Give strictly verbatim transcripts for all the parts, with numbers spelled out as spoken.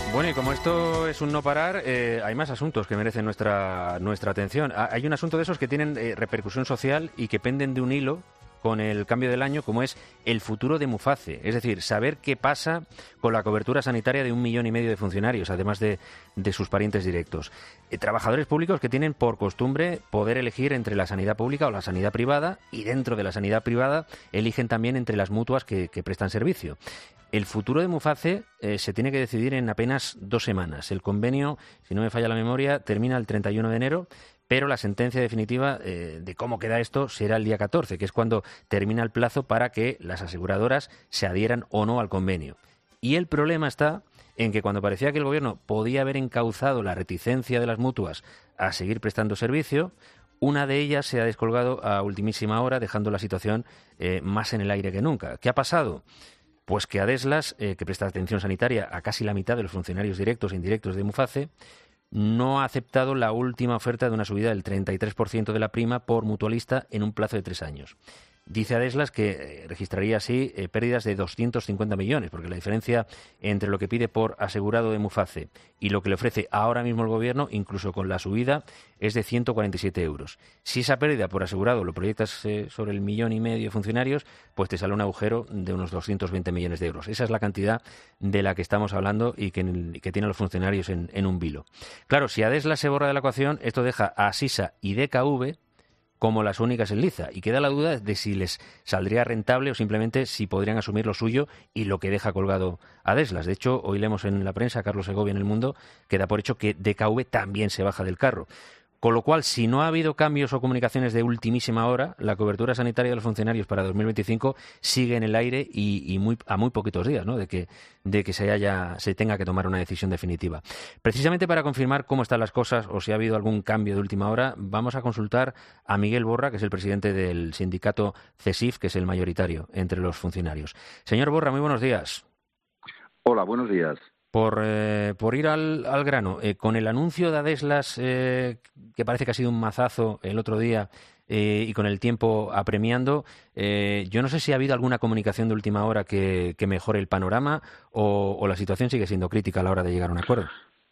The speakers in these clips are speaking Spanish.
Bueno, y como esto es un no parar, eh, hay más asuntos que merecen nuestra nuestra atención. Ha- Hay un asunto de esos que tienen eh, repercusión social y que penden de un hilo con el cambio del año, como es el futuro de Muface. Es decir, saber qué pasa con la cobertura sanitaria de un millón y medio de funcionarios, además de, de sus parientes directos. Eh, trabajadores públicos que tienen por costumbre poder elegir entre la sanidad pública o la sanidad privada, y dentro de la sanidad privada eligen también entre las mutuas que, que prestan servicio. El futuro de Muface eh, se tiene que decidir en apenas dos semanas. El convenio, si no me falla la memoria, termina el treinta y uno de enero, pero la sentencia definitiva eh, de cómo queda esto será el día catorce, que es cuando termina el plazo para que las aseguradoras se adhieran o no al convenio. Y el problema está en que cuando parecía que el Gobierno podía haber encauzado la reticencia de las mutuas a seguir prestando servicio, una de ellas se ha descolgado a ultimísima hora, dejando la situación eh, más en el aire que nunca. ¿Qué ha pasado? Pues que Adeslas, eh, que presta atención sanitaria a casi la mitad de los funcionarios directos e indirectos de Muface, no ha aceptado la última oferta de una subida del treinta y tres por ciento de la prima por mutualista en un plazo de tres años. Dice Adeslas que eh, registraría así eh, pérdidas de doscientos cincuenta millones, porque la diferencia entre lo que pide por asegurado de Muface y lo que le ofrece ahora mismo el Gobierno, incluso con la subida, es de ciento cuarenta y siete euros. Si esa pérdida por asegurado lo proyectas eh, sobre el millón y medio de funcionarios, pues te sale un agujero de unos doscientos veinte millones de euros. Esa es la cantidad de la que estamos hablando y que, que tienen los funcionarios en, en un vilo. Claro, si Adeslas se borra de la ecuación, esto deja a Sisa y D K V como las únicas en liza, y queda la duda de si les saldría rentable o simplemente si podrían asumir lo suyo y lo que deja colgado Adeslas. De hecho, hoy leemos en la prensa, Carlos Segovia en El Mundo, que da por hecho que D K V también se baja del carro. Con lo cual, si no ha habido cambios o comunicaciones de ultimísima hora, la cobertura sanitaria de los funcionarios para dos mil veinticinco sigue en el aire y, y muy, a muy poquitos días, ¿no?, de que, de que se, haya, se tenga que tomar una decisión definitiva. Precisamente para confirmar cómo están las cosas o si ha habido algún cambio de última hora, vamos a consultar a Miguel Borra, que es el presidente del sindicato CESIF, que es el mayoritario entre los funcionarios. Señor Borra, muy buenos días. Hola, buenos días. Por, eh, por ir al, al grano, eh, con el anuncio de Adeslas, eh, que parece que ha sido un mazazo el otro día, eh, y con el tiempo apremiando, eh, yo no sé si ha habido alguna comunicación de última hora que, que mejore el panorama o, o la situación sigue siendo crítica a la hora de llegar a un acuerdo.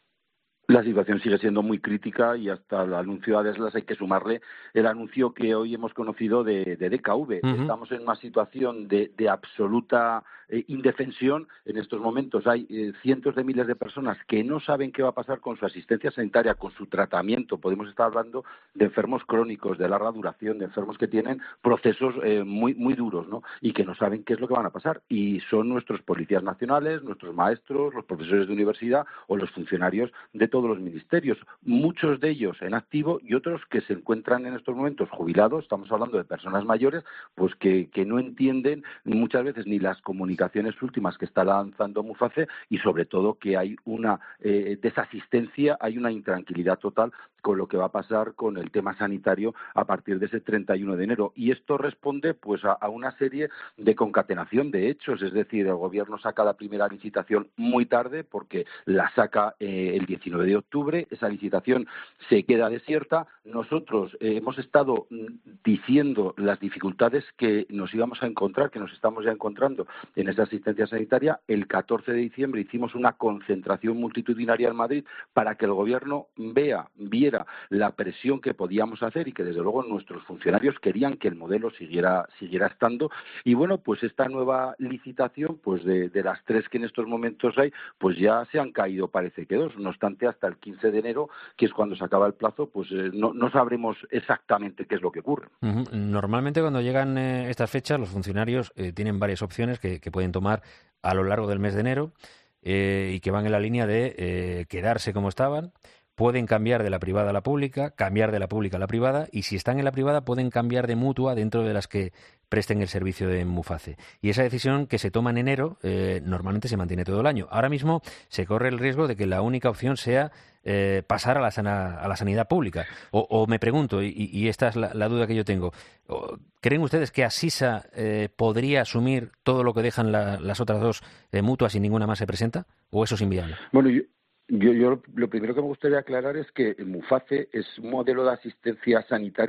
La situación sigue siendo muy crítica y hasta el anuncio de Adeslas hay que sumarle el anuncio que hoy hemos conocido de, de D K V. Uh-huh. Estamos en una situación de, de absoluta eh, indefensión. En estos momentos hay eh, cientos de miles de personas que no saben qué va a pasar con su asistencia sanitaria, con su tratamiento. Podemos estar hablando de enfermos crónicos, de larga duración, de enfermos que tienen procesos eh, muy, muy duros, ¿no?, y que no saben qué es lo que van a pasar. Y son nuestros policías nacionales, nuestros maestros, los profesores de universidad o los funcionarios de todo todos los ministerios, muchos de ellos en activo y otros que se encuentran en estos momentos jubilados. Estamos hablando de personas mayores, pues que, que no entienden muchas veces ni las comunicaciones últimas que está lanzando Muface y sobre todo que hay una eh, desasistencia, hay una intranquilidad total con lo que va a pasar con el tema sanitario a partir de ese treinta y uno de enero. Y esto responde pues a, a una serie de concatenación de hechos, es decir, el Gobierno saca la primera licitación muy tarde porque la saca eh, el diecinueve de octubre, esa licitación se queda desierta. Nosotros eh, hemos estado diciendo las dificultades que nos íbamos a encontrar, que nos estamos ya encontrando en esa asistencia sanitaria. El catorce de diciembre hicimos una concentración multitudinaria en Madrid para que el Gobierno vea, viera la presión que podíamos hacer y que desde luego nuestros funcionarios querían que el modelo siguiera, siguiera estando. Y bueno, pues esta nueva licitación, pues de, de las tres que en estos momentos hay, pues ya se han caído, parece que dos. No obstante, hasta el quince de enero, que es cuando se acaba el plazo, pues eh, no, no sabremos exactamente qué es lo que ocurre. Uh-huh. Normalmente cuando llegan eh, estas fechas, los funcionarios eh, tienen varias opciones que, que pueden tomar a lo largo del mes de enero eh, y que van en la línea de eh, quedarse como estaban. Pueden cambiar de la privada a la pública, cambiar de la pública a la privada, y si están en la privada pueden cambiar de mutua dentro de las que presten el servicio de Muface. Y esa decisión que se toma en enero eh, normalmente se mantiene todo el año. Ahora mismo se corre el riesgo de que la única opción sea eh, pasar a la, sana, a la sanidad pública. O, o me pregunto, y, y esta es la, la duda que yo tengo, ¿creen ustedes que Asisa eh, podría asumir todo lo que dejan la, las otras dos eh, mutuas y ninguna más se presenta? ¿O eso es inviable? Bueno, yo... Yo, yo lo primero que me gustaría aclarar es que el Muface es un modelo de asistencia sanitaria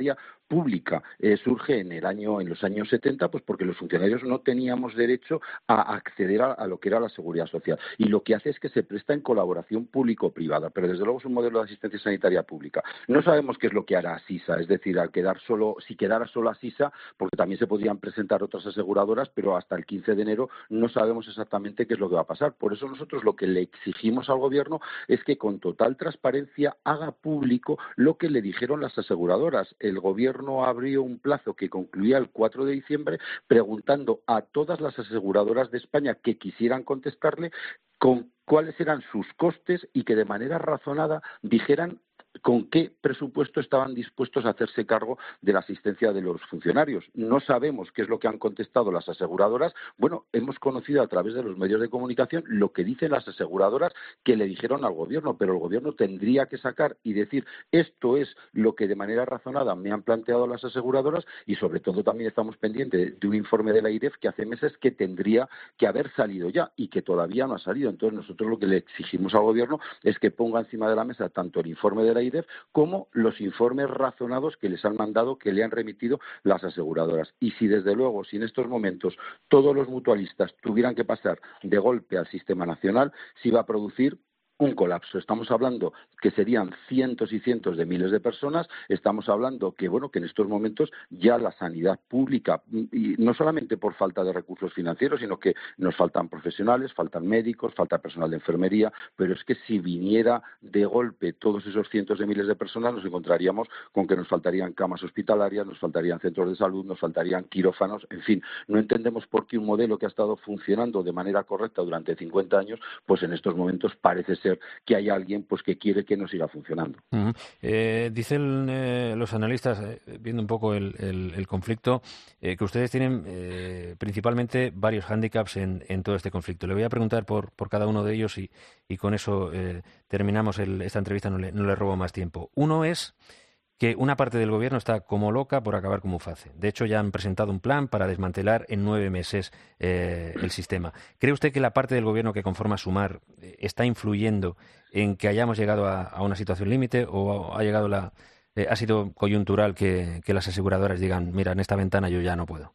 pública eh, surge en el año, en los años setenta, pues porque los funcionarios no teníamos derecho a acceder a, a lo que era la seguridad social. Y lo que hace es que se presta en colaboración público-privada, pero desde luego es un modelo de asistencia sanitaria pública. No sabemos qué es lo que hará Asisa, es decir, al quedar solo, si quedara solo Asisa, porque también se podrían presentar otras aseguradoras, pero hasta el quince de enero no sabemos exactamente qué es lo que va a pasar. Por eso nosotros lo que le exigimos al Gobierno es que con total transparencia haga público lo que le dijeron las aseguradoras. El Gobierno abrió un plazo que concluía el cuatro de diciembre preguntando a todas las aseguradoras de España que quisieran contestarle con cuáles eran sus costes y que de manera razonada dijeran con qué presupuesto estaban dispuestos a hacerse cargo de la asistencia de los funcionarios. No sabemos qué es lo que han contestado las aseguradoras. Bueno, hemos conocido a través de los medios de comunicación lo que dicen las aseguradoras que le dijeron al Gobierno, pero el Gobierno tendría que sacar y decir esto es lo que de manera razonada me han planteado las aseguradoras y sobre todo también estamos pendientes de un informe de la AIREF que hace meses que tendría que haber salido ya y que todavía no ha salido. Entonces nosotros lo que le exigimos al Gobierno es que ponga encima de la mesa tanto el informe de la AIREF como los informes razonados que les han mandado, que le han remitido las aseguradoras. Y si desde luego, si en estos momentos todos los mutualistas tuvieran que pasar de golpe al sistema nacional, se iba a producir un colapso. Estamos hablando que serían cientos y cientos de miles de personas. Estamos hablando que, bueno, que en estos momentos ya la sanidad pública, y no solamente por falta de recursos financieros, sino que nos faltan profesionales, faltan médicos, falta personal de enfermería, pero es que si viniera de golpe todos esos cientos de miles de personas, nos encontraríamos con que nos faltarían camas hospitalarias, nos faltarían centros de salud, nos faltarían quirófanos, en fin, no entendemos por qué un modelo que ha estado funcionando de manera correcta durante cincuenta años, pues en estos momentos parece ser que hay alguien pues que quiere que no siga funcionando. Uh-huh. Eh, dicen eh, los analistas, eh, viendo un poco el, el, el conflicto, eh, que ustedes tienen eh, principalmente varios hándicaps en, en todo este conflicto. Le voy a preguntar por, por cada uno de ellos y, y con eso eh, terminamos el, esta entrevista, no le, no le robo más tiempo. Uno es que una parte del Gobierno está como loca por acabar con Muface. De hecho, ya han presentado un plan para desmantelar en nueve meses eh, el sistema. ¿Cree usted que la parte del Gobierno que conforma Sumar eh, está influyendo en que hayamos llegado a, a una situación límite o ha llegado la eh, ha sido coyuntural que, que las aseguradoras digan, mira, en esta ventana yo ya no puedo?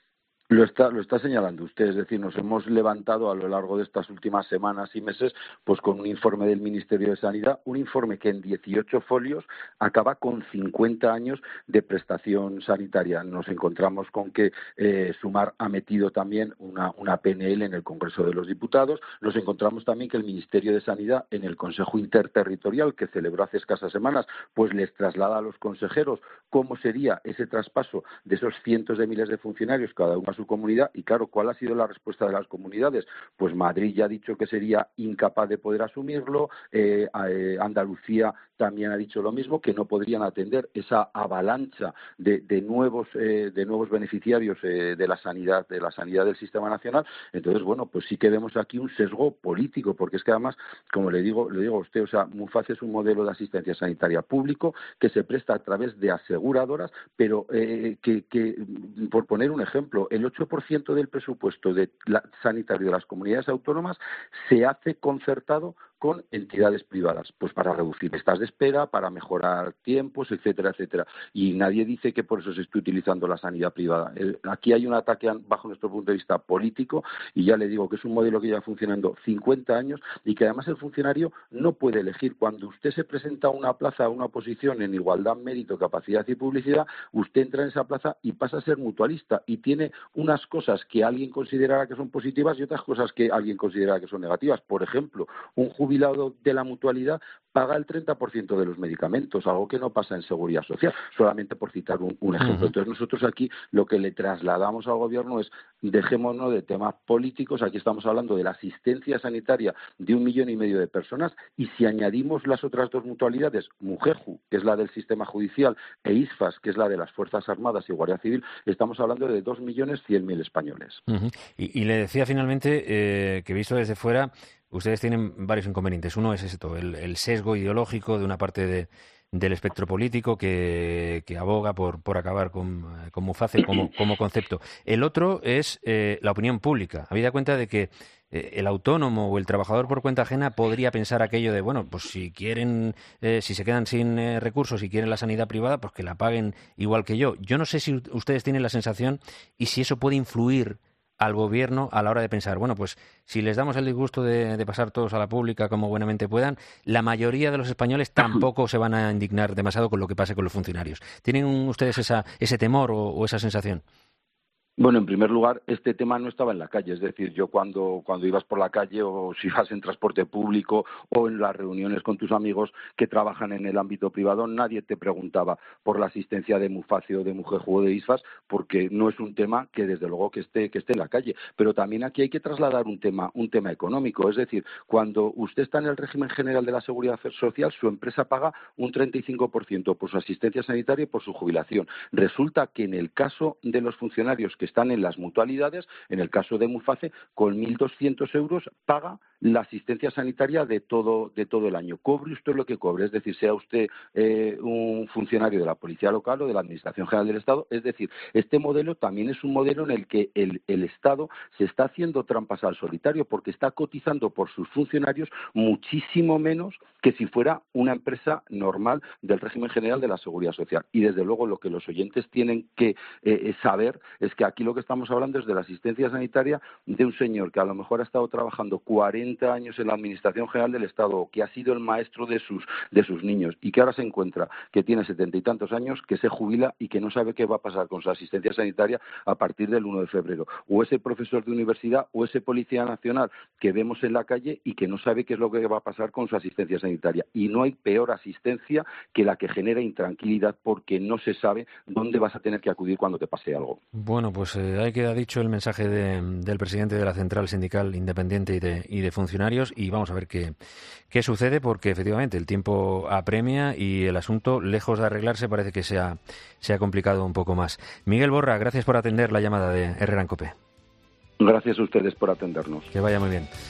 Lo está, lo está señalando usted, es decir, nos hemos levantado a lo largo de estas últimas semanas y meses pues con un informe del Ministerio de Sanidad, un informe que en dieciocho folios acaba con cincuenta años de prestación sanitaria. Nos encontramos con que eh, Sumar ha metido también una, una P N L en el Congreso de los Diputados. Nos encontramos también que el Ministerio de Sanidad en el Consejo Interterritorial que celebró hace escasas semanas pues les traslada a los consejeros cómo sería ese traspaso de esos cientos de miles de funcionarios, cada uno a su comunidad. Y claro, ¿cuál ha sido la respuesta de las comunidades? Pues Madrid ya ha dicho que sería incapaz de poder asumirlo, eh, eh, Andalucía también ha dicho lo mismo, que no podrían atender esa avalancha de, de nuevos eh, de nuevos beneficiarios eh, de la sanidad de la sanidad del sistema nacional. Entonces, bueno, pues sí que vemos aquí un sesgo político, porque es que además, como le digo, le digo a usted, o sea, Muface es un modelo de asistencia sanitaria público que se presta a través de aseguradoras, pero eh, que, que, por poner un ejemplo, el ocho por ciento del presupuesto de la, sanitario de las comunidades autónomas se hace concertado con entidades privadas, pues para reducir listas de espera, para mejorar tiempos, etcétera, etcétera. Y nadie dice que por eso se esté utilizando la sanidad privada. El, aquí hay un ataque bajo nuestro punto de vista político y ya le digo que es un modelo que lleva funcionando cincuenta años y que además el funcionario no puede elegir. Cuando usted se presenta a una plaza, a una posición en igualdad, mérito, capacidad y publicidad, usted entra en esa plaza y pasa a ser mutualista y tiene unas cosas que alguien considerará que son positivas y otras cosas que alguien considerará que son negativas. Por ejemplo, un jubilado de la mutualidad paga el treinta por ciento de los medicamentos, algo que no pasa en Seguridad Social, solamente por citar un, un ejemplo. Uh-huh. Entonces nosotros aquí lo que le trasladamos al Gobierno es dejémonos de temas políticos, aquí estamos hablando de la asistencia sanitaria de un millón y medio de personas y si añadimos las otras dos mutualidades, Mugeju, que es la del sistema judicial, e ISFAS, que es la de las Fuerzas Armadas y Guardia Civil, estamos hablando de dos millones cien mil españoles. Uh-huh. y, y le decía finalmente eh, que visto desde fuera ustedes tienen varios inconvenientes. Uno es esto, el, el sesgo ideológico de una parte de, del espectro político que, que aboga por, por acabar con, con Muface como, como concepto. El otro es eh, la opinión pública. Habida cuenta de que eh, el autónomo o el trabajador por cuenta ajena podría pensar aquello de, bueno, pues si quieren, eh, si se quedan sin eh, recursos y quieren la sanidad privada, pues que la paguen igual que yo. Yo no sé si ustedes tienen la sensación y si eso puede influir al gobierno a la hora de pensar, bueno, pues si les damos el disgusto de, de pasar todos a la pública como buenamente puedan, la mayoría de los españoles tampoco se van a indignar demasiado con lo que pase con los funcionarios. ¿Tienen ustedes esa, ese temor o, o esa sensación? Bueno, en primer lugar, este tema no estaba en la calle. Es decir, yo cuando, cuando ibas por la calle o si ibas en transporte público o en las reuniones con tus amigos que trabajan en el ámbito privado, nadie te preguntaba por la asistencia de Muface o de Mujeju o de ISFAS, porque no es un tema que desde luego que esté, que esté en la calle. Pero también aquí hay que trasladar un tema, un tema económico. Es decir, cuando usted está en el régimen general de la Seguridad Social, su empresa paga un treinta y cinco por ciento por su asistencia sanitaria y por su jubilación. Resulta que en el caso de los funcionarios que están en las mutualidades, en el caso de Muface, con mil doscientos euros paga la asistencia sanitaria de todo, de todo el año. Cobre usted lo que cobre, es decir, sea usted eh, un funcionario de la Policía Local o de la Administración General del Estado. Es decir, este modelo también es un modelo en el que el, el Estado se está haciendo trampas al solitario porque está cotizando por sus funcionarios muchísimo menos que si fuera una empresa normal del régimen general de la Seguridad Social. Y desde luego lo que los oyentes tienen que eh, saber es que aquí lo que estamos hablando es de la asistencia sanitaria de un señor que a lo mejor ha estado trabajando cuarenta años en la Administración General del Estado, que ha sido el maestro de sus, de sus niños y que ahora se encuentra que tiene setenta y tantos años, que se jubila y que no sabe qué va a pasar con su asistencia sanitaria a partir del uno de febrero. O ese profesor de universidad o ese policía nacional que vemos en la calle y que no sabe qué es lo que va a pasar con su asistencia sanitaria. Y no hay peor asistencia que la que genera intranquilidad porque no se sabe dónde vas a tener que acudir cuando te pase algo. Bueno, pues eh, ahí queda dicho el mensaje de, del presidente de la Central Sindical Independiente y de, y de Funcionarios, y vamos a ver qué, qué sucede, porque efectivamente el tiempo apremia y el asunto, lejos de arreglarse, parece que se ha, se ha complicado un poco más. Miguel Borra, gracias por atender la llamada de Herrera en COPE. Gracias a ustedes por atendernos. Que vaya muy bien.